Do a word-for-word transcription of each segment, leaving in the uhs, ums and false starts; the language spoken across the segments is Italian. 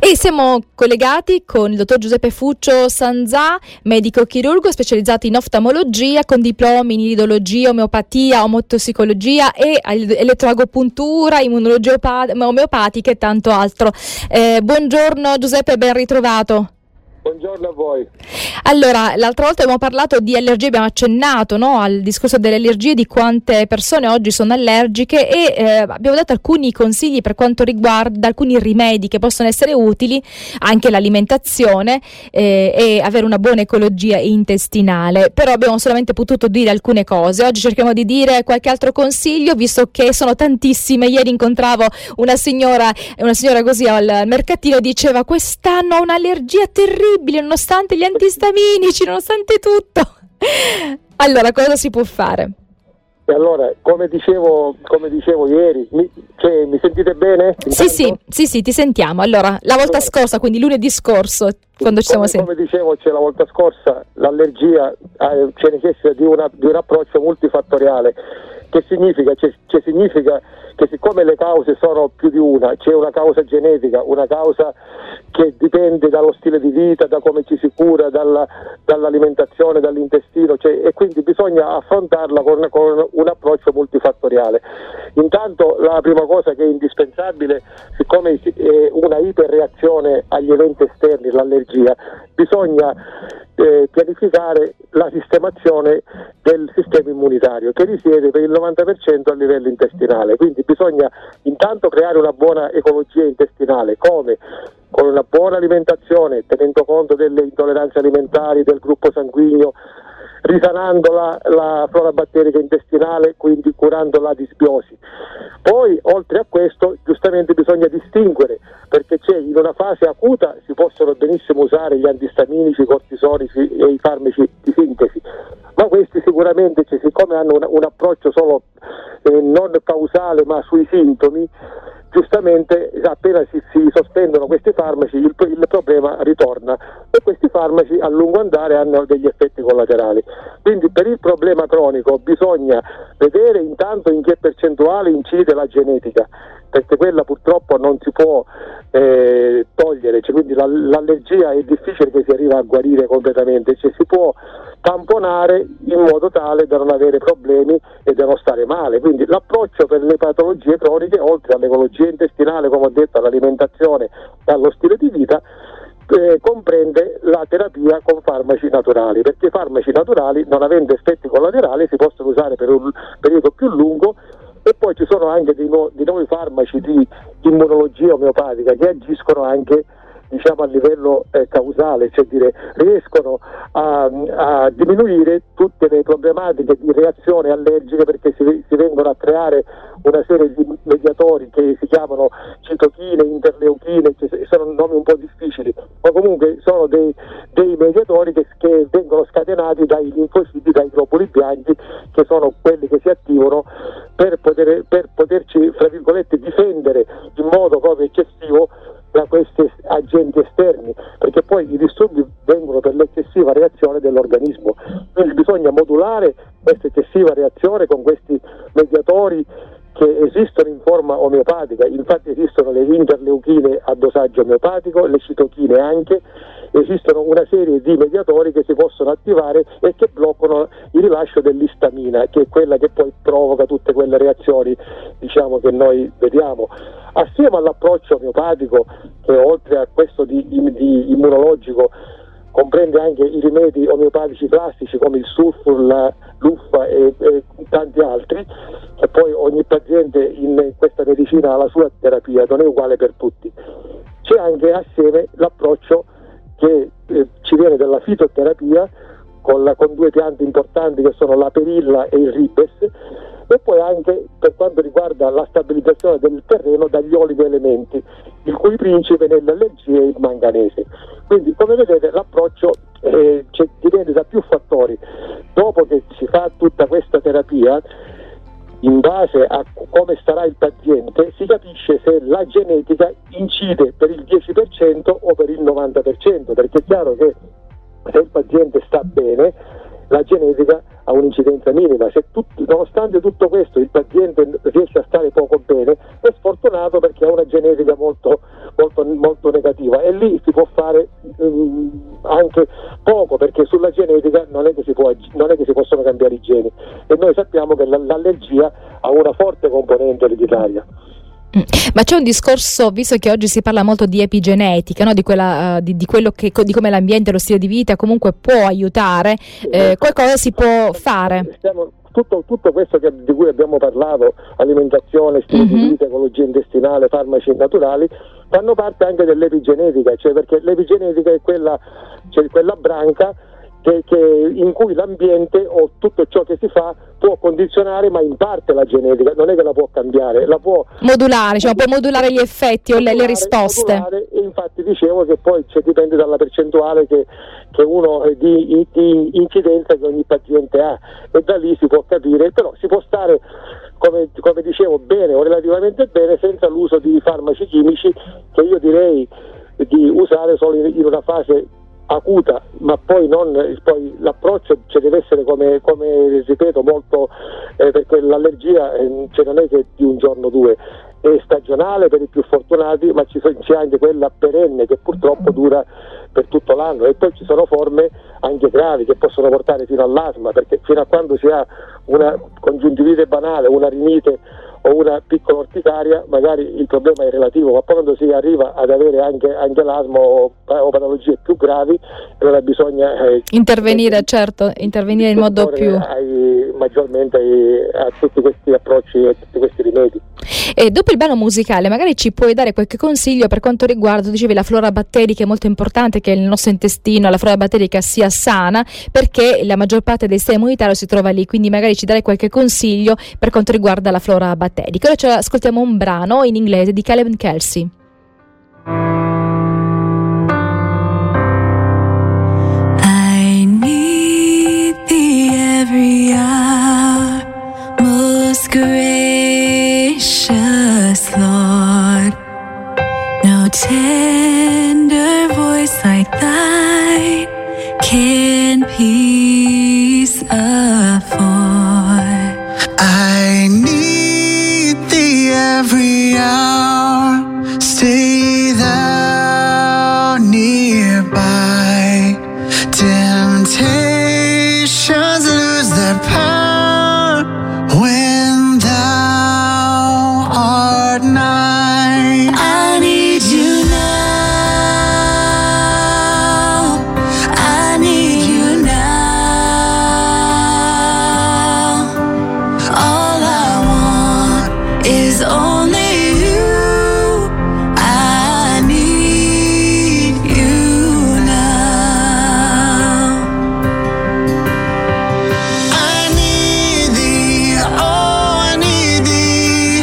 E siamo collegati con il dottor Giuseppe Fuccio Sanzà, medico chirurgo specializzato in oftalmologia con diplomi in iridologia, omeopatia, omotossicologia e elettroagopuntura, immunologia omeopatica e tanto altro. Eh, buongiorno Giuseppe, ben ritrovato. Buongiorno a voi. Allora, l'altra volta abbiamo parlato di allergie, abbiamo accennato no, al discorso delle allergie, di quante persone oggi sono allergiche e eh, abbiamo dato alcuni consigli per quanto riguarda alcuni rimedi che possono essere utili, anche l'alimentazione eh, e avere una buona ecologia intestinale, però abbiamo solamente potuto dire alcune cose. Oggi cerchiamo di dire qualche altro consiglio, visto che sono tantissime. Ieri incontravo una signora, una signora così al mercatino, diceva: quest'anno ho un'allergia terribile nonostante gli antistaminici, nonostante tutto. Allora, cosa si può fare? E allora, come dicevo, come dicevo ieri, mi, cioè, mi sentite bene? Sì, sì, sì, sì, ti sentiamo. Allora, la volta allora, scorsa, quindi lunedì scorso, quando ci siamo sentiti. Come dicevo, cioè, la volta scorsa, l'allergia eh, cioè, necessita di, una, di un approccio multifattoriale. Che significa? Cioè, cioè, significa che siccome le cause sono più di una, c'è una causa genetica, una causa che dipende dallo stile di vita, da come ci si cura, dalla, dall'alimentazione, dall'intestino, cioè, e quindi bisogna affrontarla con, con un approccio multifattoriale. Intanto la prima cosa che è indispensabile, siccome è una iperreazione agli eventi esterni, l'allergia, bisogna eh, pianificare la sistemazione del sistema immunitario, che risiede per il novanta per cento a livello intestinale. Quindi bisogna intanto creare una buona ecologia intestinale, come? Con una buona alimentazione, tenendo conto delle intolleranze alimentari, del gruppo sanguigno, risanando la, la flora batterica intestinale, quindi curando la disbiosi. Poi, oltre a questo, giustamente bisogna distinguere, perché c'è in una fase acuta si possono benissimo usare gli antistaminici, i cortisonici e i farmaci di sintesi, ma questi sicuramente, cioè, siccome hanno un, un approccio solo eh, non causale ma sui sintomi, giustamente appena si, si sospendono questi farmaci il, il problema ritorna, e questi farmaci a lungo andare hanno degli effetti collaterali. Quindi per il problema cronico bisogna vedere intanto in che percentuale incide la genetica, perché quella purtroppo non si può eh, togliere, cioè, quindi la, l'allergia è difficile che si arriva a guarire completamente, cioè si può tamponare in modo tale da non avere problemi e da non stare male. Quindi l'approccio per le patologie croniche, oltre all'ecologia intestinale, come ho detto, all'alimentazione e allo stile di vita, eh, comprende la terapia con farmaci naturali, perché i farmaci naturali, non avendo effetti collaterali, si possono usare per un periodo più lungo. E poi ci sono anche dei, nu- dei nuovi farmaci di immunologia omeopatica che agiscono anche, diciamo, a livello eh, causale, cioè dire, riescono a, a diminuire tutte le problematiche di reazione allergiche, perché si, si vengono a creare una serie di mediatori che si chiamano citochine, interleuchine, cioè, sono nomi un po' difficili, ma comunque sono dei, dei mediatori che, che vengono scatenati dai linfociti, dai globuli bianchi, che sono quelli che si attivano per, poter, per poterci, fra virgolette, difendere in modo proprio eccessivo da questi agenti esterni, perché poi i disturbi vengono per l'eccessiva reazione dell'organismo. Quindi bisogna modulare questa eccessiva reazione con questi mediatori che esistono in forma omeopatica. Infatti esistono le interleuchine a dosaggio omeopatico, le citochine anche, esistono una serie di mediatori che si possono attivare e che bloccano il rilascio dell'istamina, che è quella che poi provoca tutte quelle reazioni, diciamo, che noi vediamo. Assieme all'approccio omeopatico, che oltre a questo di, di immunologico comprende anche i rimedi omeopatici classici come il sulfur, la luffa e, e tanti altri, e poi ogni paziente in questa medicina ha la sua terapia, non è uguale per tutti. C'è anche assieme l'approccio che eh, ci viene dalla fitoterapia, con, la, con due piante importanti che sono la perilla e il ribes, e poi anche per quanto riguarda la stabilizzazione del terreno dagli oligoelementi, il cui principe nell'allergia è il manganese. Quindi, come vedete, l'approccio eh, dipende da più fattori. Dopo che si fa tutta questa terapia, in base a come starà il paziente, si capisce se la genetica incide per il dieci per cento o per il novanta per cento, perché è chiaro che se il paziente sta bene, la genetica ha un'incidenza minima. Se tut- nonostante tutto questo il paziente riesce a stare poco bene, è sfortunato perché ha una genetica molto, molto, molto negativa, e lì si può fare um, anche poco, perché sulla genetica non è che si può, non è che si possono cambiare i geni, e noi sappiamo che l'allergia ha una forte componente ereditaria. Ma c'è un discorso, visto che oggi si parla molto di epigenetica, no? di, quella, uh, di, di quello che, di come l'ambiente, lo stile di vita comunque può aiutare, eh, qualcosa si può fare? Stiamo, tutto, tutto questo che, di cui abbiamo parlato, alimentazione, stile mm-hmm. di vita, ecologia intestinale, farmaci naturali, fanno parte anche dell'epigenetica, cioè perché l'epigenetica è quella, cioè quella branca Che, che in cui l'ambiente o tutto ciò che si fa può condizionare, ma in parte la genetica, non è che la può cambiare, la può modulare, cioè può modulare gli effetti modulare, o le, le risposte. Modulare, e infatti dicevo che poi cioè, dipende dalla percentuale che, che uno di, di incidenza che ogni paziente ha, e da lì si può capire, però si può stare, come, come dicevo, bene o relativamente bene senza l'uso di farmaci chimici, che io direi di usare solo in, in una fase acuta, ma poi non poi l'approccio cioè, deve essere come, come ripeto molto eh, perché l'allergia eh, cioè, non è che di un giorno o due, è stagionale per i più fortunati, ma ci so, c'è anche quella perenne che purtroppo dura per tutto l'anno, e poi ci sono forme anche gravi che possono portare fino all'asma, perché fino a quando si ha una congiuntivite banale, una rinite o una piccola orticaria, magari il problema è relativo, ma poi quando si arriva ad avere anche, anche l'asma o, o patologie più gravi, allora bisogna eh, intervenire, eh, certo, intervenire in modo più ai, maggiormente ai, a tutti questi approcci e tutti questi rimedi. E dopo il brano musicale magari ci puoi dare qualche consiglio per quanto riguarda, tu dicevi, la flora batterica, è molto importante che il nostro intestino, la flora batterica sia sana, perché la maggior parte del sistema immunitario si trova lì, quindi magari ci dare qualche consiglio per quanto riguarda la flora batterica. Ora ci ascoltiamo un brano in inglese di Caleb and Kelsey. I need thee every hour, most gracious Lord. No tender voice like thine can peace afford. I need thee every hour, stay thou nearby. Temptations lose their power when thou art nigh. I need you now, I need you now. All I want is only you. I need you now. I need thee, oh I need thee.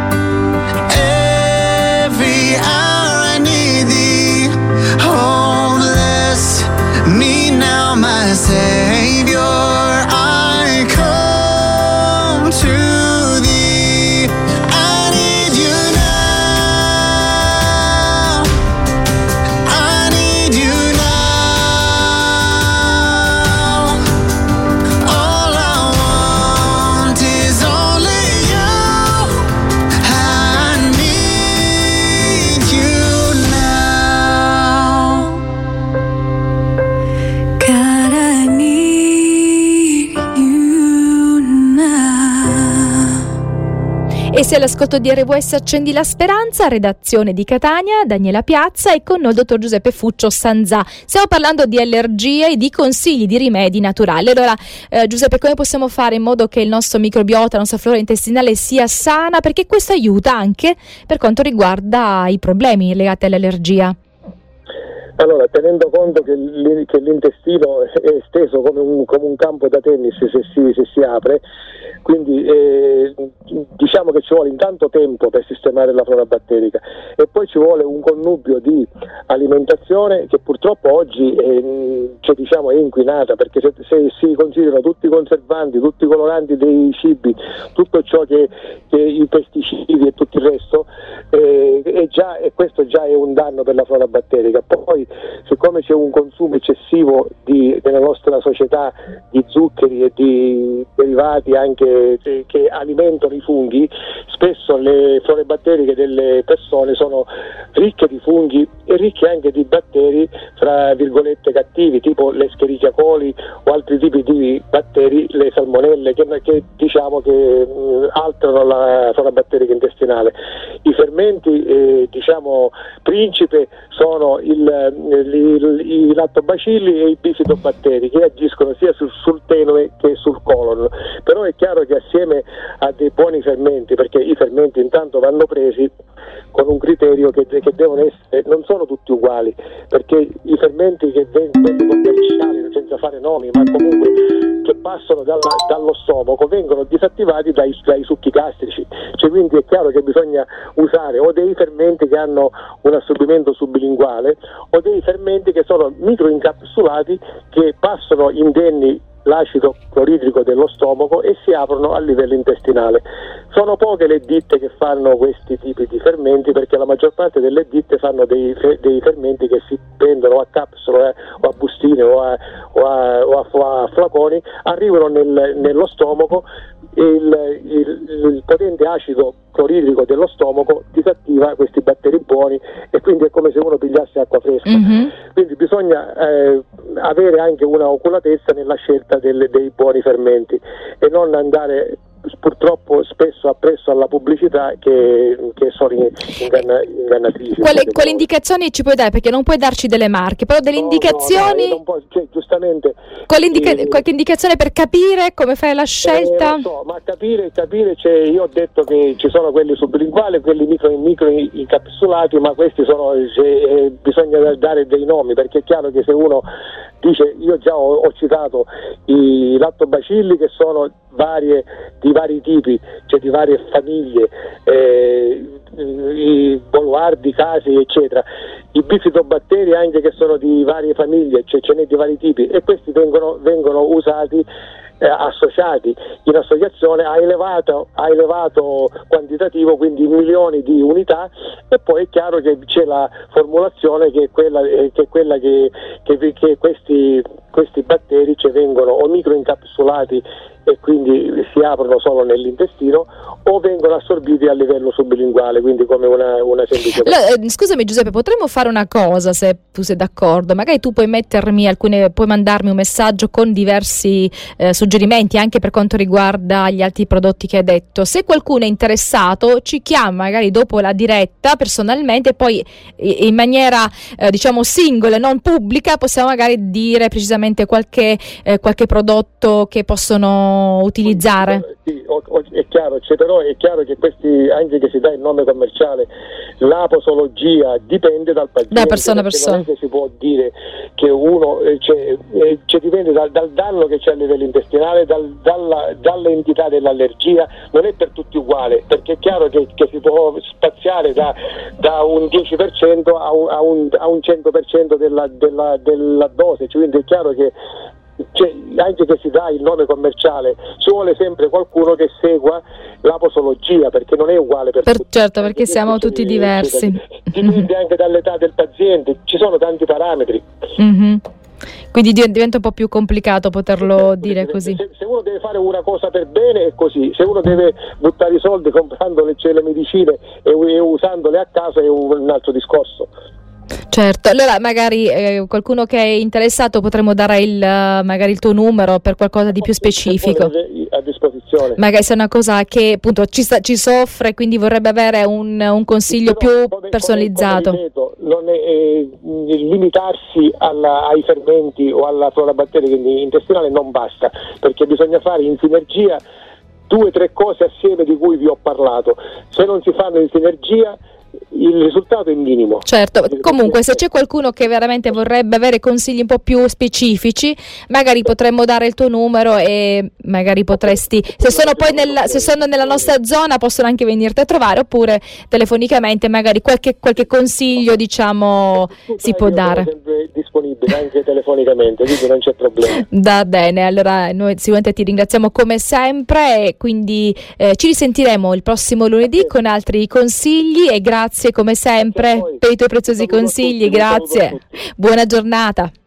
Every hour I need thee. Oh bless me now, my Savior. I come to thee. I need you now. I need you now. All I want is only you. I need you now. God, I need you now. E se all'ascolto di R W S accendi la speranza, redazione di Catania, Daniela Piazza, e con noi il dottor Giuseppe Fuccio Sanzà. Stiamo parlando di allergie e di consigli di rimedi naturali. Allora, eh, Giuseppe, come possiamo fare in modo che il nostro microbiota, la nostra flora intestinale sia sana? Perché questo aiuta anche per quanto riguarda i problemi legati all'allergia. Allora, tenendo conto che, l- che l'intestino è esteso come un, come un campo da tennis se si, se si apre, quindi eh, diciamo che ci vuole intanto tempo per sistemare la flora batterica, e poi ci vuole un connubio di alimentazione che purtroppo oggi è, cioè, diciamo, è inquinata, perché se, se si considerano tutti i conservanti, tutti i coloranti dei cibi, tutto ciò che, che i pesticidi e tutto il resto, eh, è già, e questo già è un danno per la flora batterica. Poi siccome c'è un consumo eccessivo di, nella nostra società di zuccheri e di derivati anche che, che alimentano i funghi, spesso le flore batteriche delle persone sono ricche di funghi e ricche anche di batteri fra virgolette cattivi, tipo le Escherichia coli o altri tipi di batteri, le salmonelle, che, che diciamo che mh, alterano la flora batterica intestinale. I fermenti eh, diciamo principe sono il, il, il, i lattobacilli e i bifidobbatteri, che agiscono sia sul, sul tenue che sul colon. Però è chiaro che assieme a dei buoni fermenti, perché i fermenti intanto vanno presi con un criterio che, che devono essere, non sono tutti uguali, perché i fermenti che vengono commerciali, senza fare nomi, ma comunque che passano dalla, dallo stomaco, vengono disattivati dai, dai succhi gastrici, cioè quindi è chiaro che bisogna usare o dei fermenti che hanno un assorbimento sublinguale o dei fermenti che sono microincapsulati, che passano indenni l'acido cloridrico dello stomaco e si aprono a livello intestinale. Sono poche le ditte che fanno questi tipi di fermenti, perché la maggior parte delle ditte fanno dei, dei fermenti che si prendono a capsule eh, o a bustine o a, o a, o a, a flaconi, arrivano nel, nello stomaco e il, il, il potente acido cloridrico dello stomaco disattiva questi batteri buoni e quindi è come se uno pigliasse acqua fresca. Mm-hmm. Quindi bisogna eh, avere anche una oculatezza nella scelta delle, dei buoni fermenti e non andare purtroppo spesso appresso alla pubblicità che, che sono inganna, ingannatrici. Quale, quale indicazioni ci puoi dare? Perché non puoi darci delle marche, però delle no, indicazioni. No, no, cioè, giustamente. Indica- eh, qualche indicazione per capire come fai la scelta? Eh, so, ma capire, capire cioè, io ho detto che ci sono quelli sublinguali, quelli micro, micro incapsulati, ma questi sono, cioè, eh, bisogna dare dei nomi, perché è chiaro che se uno dice, io già ho, ho citato i lattobacilli che sono varie di vari tipi, cioè di varie famiglie, eh, i boluardi, casi eccetera, i bifidobatteri anche che sono di varie famiglie, cioè ce n'è di vari tipi e questi vengono, vengono usati eh, associati in associazione a elevato, a elevato quantitativo, quindi milioni di unità, e poi è chiaro che c'è la formulazione che è quella, eh, che, è quella che, che, che questi, questi batteri cioè, vengono o microincapsulati e quindi si aprono solo nell'intestino o vengono assorbiti a livello sublinguale, quindi come una, una semplice allora, eh, scusami Giuseppe, potremmo fare una cosa, se tu sei d'accordo, magari tu puoi mettermi alcune, puoi mandarmi un messaggio con diversi eh, suggerimenti anche per quanto riguarda gli altri prodotti che hai detto. Se qualcuno è interessato ci chiama magari dopo la diretta personalmente, poi in maniera eh, diciamo singola, non pubblica, possiamo magari dire precisamente qualche, eh, qualche prodotto che possono utilizzare. Sì, o, o, è chiaro, cioè, però è chiaro che questi, anche che si dà il nome commerciale, la posologia dipende dal paziente, da persona a persona. Non è che si può dire che uno cioè, cioè dipende dal, dal danno che c'è a livello intestinale, dal, dalla, dall'entità dell'allergia, non è per tutti uguale, perché è chiaro che, che si può spaziare da, da un dieci per cento a un, a un, a un cento per cento della, della, della dose, cioè, quindi è chiaro che cioè, anche che si dà il nome commerciale, ci vuole sempre qualcuno che segua la posologia, perché non è uguale per, per tutti. Certo, perché, perché siamo tutti diversi. Dipende mm-hmm. anche dall'età del paziente, ci sono tanti parametri. Mm-hmm. Quindi diventa un po' più complicato poterlo sì, dire così. Se, se uno deve fare una cosa per bene è così, se uno deve buttare i soldi comprando le, cioè, le medicine e, e usandole a casa è un, un altro discorso. Certo, allora magari eh, qualcuno che è interessato potremmo dare il, magari il tuo numero per qualcosa di più specifico. A disposizione. Magari se è una cosa che appunto ci, sta, ci soffre, quindi vorrebbe avere un, un consiglio però, più come, personalizzato. Come ripeto, non è, eh, limitarsi alla, ai fermenti o alla flora batterica intestinale non basta, perché bisogna fare in sinergia due o tre cose assieme di cui vi ho parlato. Se non si fanno in sinergia il risultato è minimo. Certo, comunque se c'è qualcuno che veramente vorrebbe avere consigli un po' più specifici, magari potremmo dare il tuo numero e magari potresti, se sono poi nella, se sono nella nostra zona possono anche venirti a trovare, oppure telefonicamente magari qualche, qualche consiglio diciamo si può dare. Sono sempre disponibile anche telefonicamente, quindi non c'è problema. Va bene, allora noi sicuramente ti ringraziamo come sempre e quindi eh, ci risentiremo il prossimo lunedì con altri consigli e grazie grazie come sempre Poi, per i tuoi preziosi saluto a consigli, tutti, un saluto a grazie. tutti. Buona giornata.